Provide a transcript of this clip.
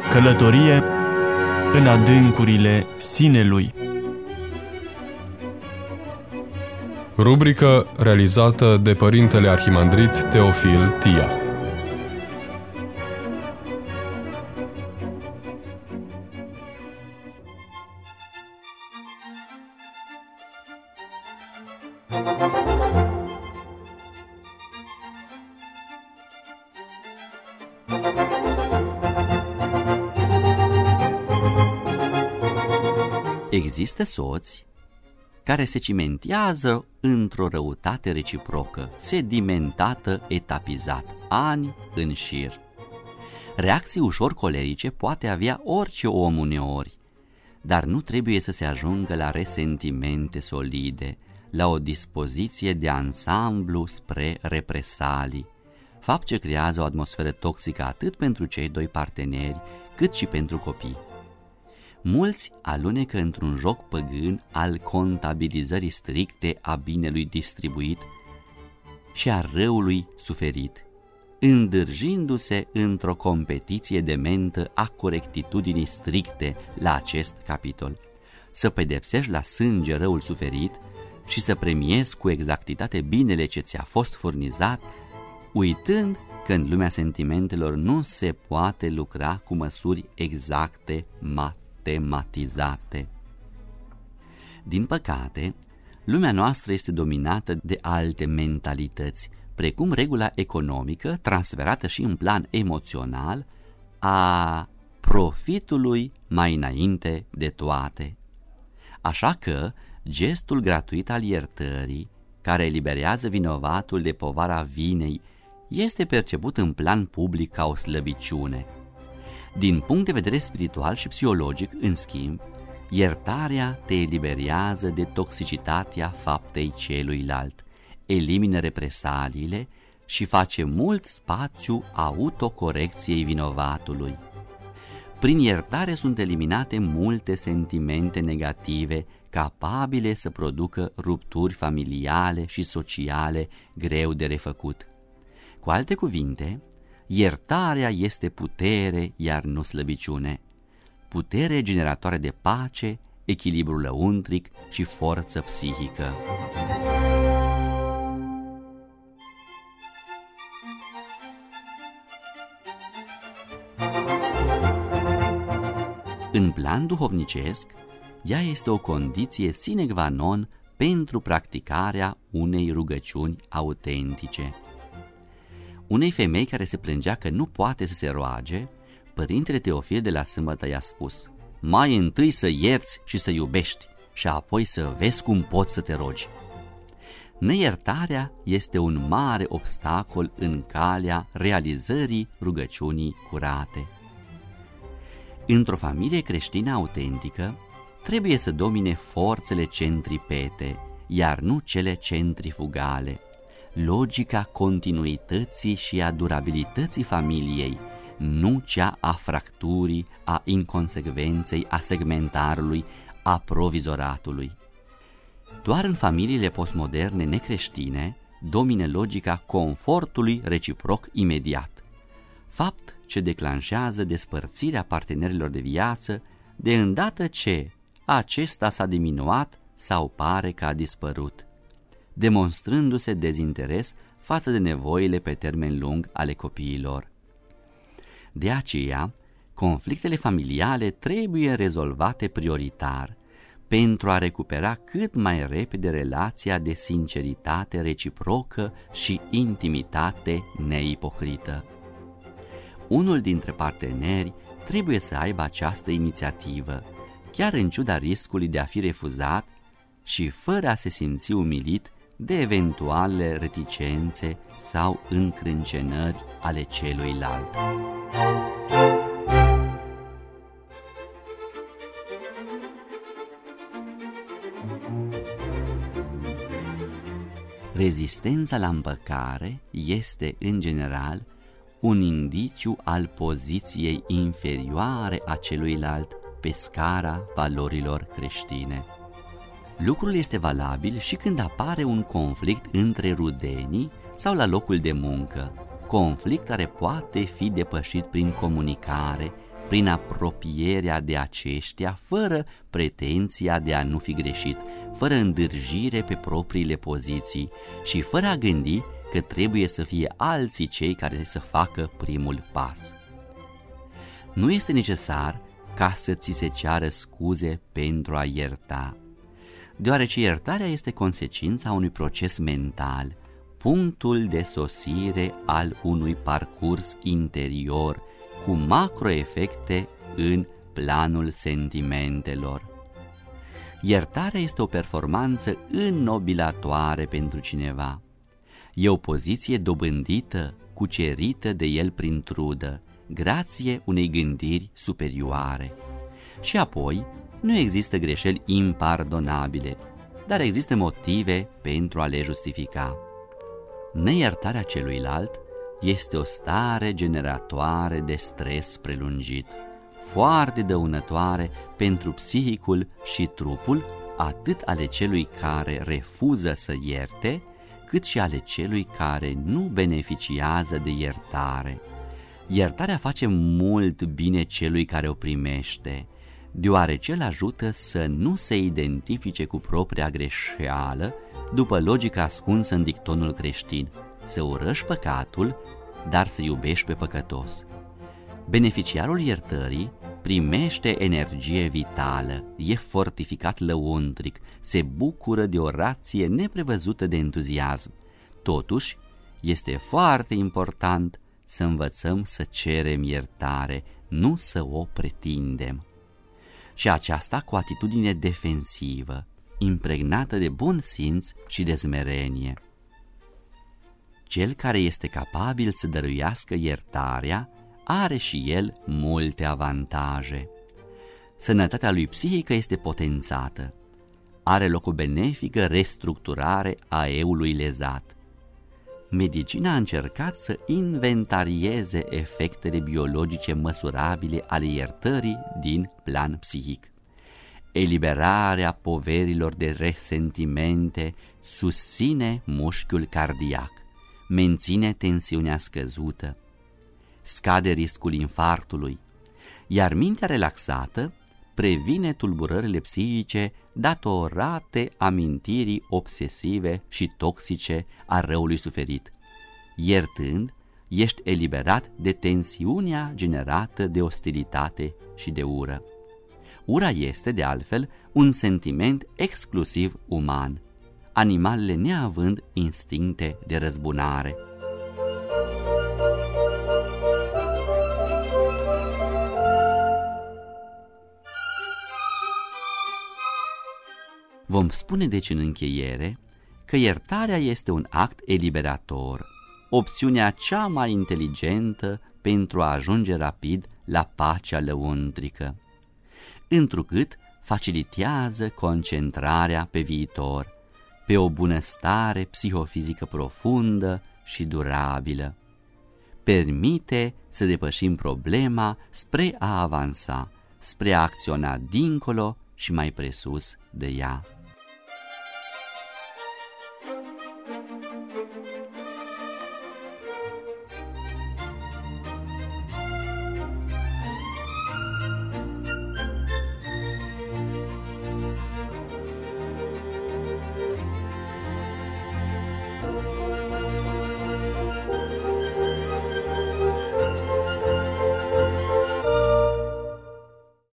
Călătorie în adâncurile sinelui. Rubrică realizată de Părintele Arhimandrit Teofil Tia. Există soți care se cimentează într-o răutate reciprocă, sedimentată, etapizat, ani în șir. Reacții ușor colerice poate avea orice om uneori, dar nu trebuie să se ajungă la resentimente solide, la o dispoziție de ansamblu spre represalii, fapt ce creează o atmosferă toxică atât pentru cei doi parteneri, cât și pentru copii. Mulți alunecă într-un joc păgân al contabilizării stricte a binelui distribuit și a răului suferit, îndârjindu-se într-o competiție dementă a corectitudinii stricte la acest capitol. Să pedepsești la sânge răul suferit și să premiezi cu exactitate binele ce ți-a fost furnizat, uitând că în lumea sentimentelor nu se poate lucra cu măsuri exacte, matematizate. Din păcate, lumea noastră este dominată de alte mentalități, precum regula economică transferată și în plan emoțional a profitului mai înainte de toate. Așa că gestul gratuit al iertării, care eliberează vinovatul de povara vinei, este perceput în plan public ca o slăbiciune. Din punct de vedere spiritual și psihologic, în schimb, iertarea te eliberează de toxicitatea faptei celuilalt, elimină represaliile și face mult spațiu autocorecției vinovatului. Prin iertare sunt eliminate multe sentimente negative capabile să producă rupturi familiale și sociale greu de refăcut. Cu alte cuvinte, iertarea este putere, iar nu slăbiciune. Putere generatoare de pace, echilibru lăuntric și forță psihică. În plan duhovnicesc, ea este o condiție sine qua non pentru practicarea unei rugăciuni autentice. Unei femei care se plângea că nu poate să se roage, Părintele Teofil de la Sâmbătă i-a spus: mai întâi să ierți și să iubești și apoi să vezi cum poți să te rogi. Neiertarea este un mare obstacol în calea realizării rugăciunii curate. Într-o familie creștină autentică trebuie să domine forțele centripete, iar nu cele centrifugale. Logica continuității și a durabilității familiei, nu cea a fracturii, a inconsecvenței, a segmentarului, a provizoratului. Doar în familiile postmoderne necreștine domine logica confortului reciproc imediat, fapt ce declanșează despărțirea partenerilor de viață de îndată ce acesta s-a diminuat sau pare că a dispărut, demonstrându-se dezinteres față de nevoile pe termen lung ale copiilor. De aceea, conflictele familiale trebuie rezolvate prioritar pentru a recupera cât mai repede relația de sinceritate reciprocă și intimitate neipocrită. Unul dintre parteneri trebuie să aibă această inițiativă, chiar în ciuda riscului de a fi refuzat și fără a se simți umilit de eventuale reticențe sau încrâncenări ale celuilalt. Rezistența la împăcare este, în general, un indiciu al poziției inferioare a celuilalt pe scara valorilor creștine. Lucrul este valabil și când apare un conflict între rudenii sau la locul de muncă, conflict care poate fi depășit prin comunicare, prin apropierea de aceștia, fără pretenția de a nu fi greșit, fără îndârjire pe propriile poziții și fără a gândi că trebuie să fie alții cei care să facă primul pas. Nu este necesar ca să ți se ceară scuze pentru a ierta, deoarece iertarea este consecința unui proces mental, punctul de sosire al unui parcurs interior cu macroefecte în planul sentimentelor. Iertarea este o performanță înnobilatoare pentru cineva. E o poziție dobândită, cucerită de el prin trudă, grație unei gândiri superioare. Și apoi, nu există greșeli impardonabile, dar există motive pentru a le justifica. Neiertarea celuilalt este o stare generatoare de stres prelungit, foarte dăunătoare pentru psihicul și trupul, atât ale celui care refuză să ierte, cât și ale celui care nu beneficiază de iertare. Iertarea face mult bine celui care o primește, deoarece îl ajută să nu se identifice cu propria greșeală, după logica ascunsă în dictonul creștin: să urăști păcatul, dar să iubești pe păcătos. Beneficiarul iertării primește energie vitală, e fortificat lăuntric, se bucură de o rație neprevăzută de entuziasm. Totuși, este foarte important să învățăm să cerem iertare, nu să o pretindem. Și aceasta cu atitudine defensivă, impregnată de bun simț și de smerenie. Cel care este capabil să dăruiască iertarea are și el multe avantaje. Sănătatea lui psihică este potențată. Are loc o benefică restructurare a eului lezat. Medicina a încercat să inventarieze efectele biologice măsurabile ale iertării din plan psihic. Eliberarea poverilor de resentimente susține mușchiul cardiac, menține tensiunea scăzută, scade riscul infarktului, iar mintea relaxată previne tulburările psihice datorate amintirii obsesive și toxice a răului suferit. Iertând, ești eliberat de tensiunea generată de ostilitate și de ură. Ura este, de altfel, un sentiment exclusiv uman, animalele neavând instincte de răzbunare. Vom spune deci în încheiere că iertarea este un act eliberator, opțiunea cea mai inteligentă pentru a ajunge rapid la pacea lăuntrică, întrucât facilitează concentrarea pe viitor, pe o bunăstare psihofizică profundă și durabilă. Permite să depășim problema spre a avansa, spre a acționa dincolo și mai presus de ea.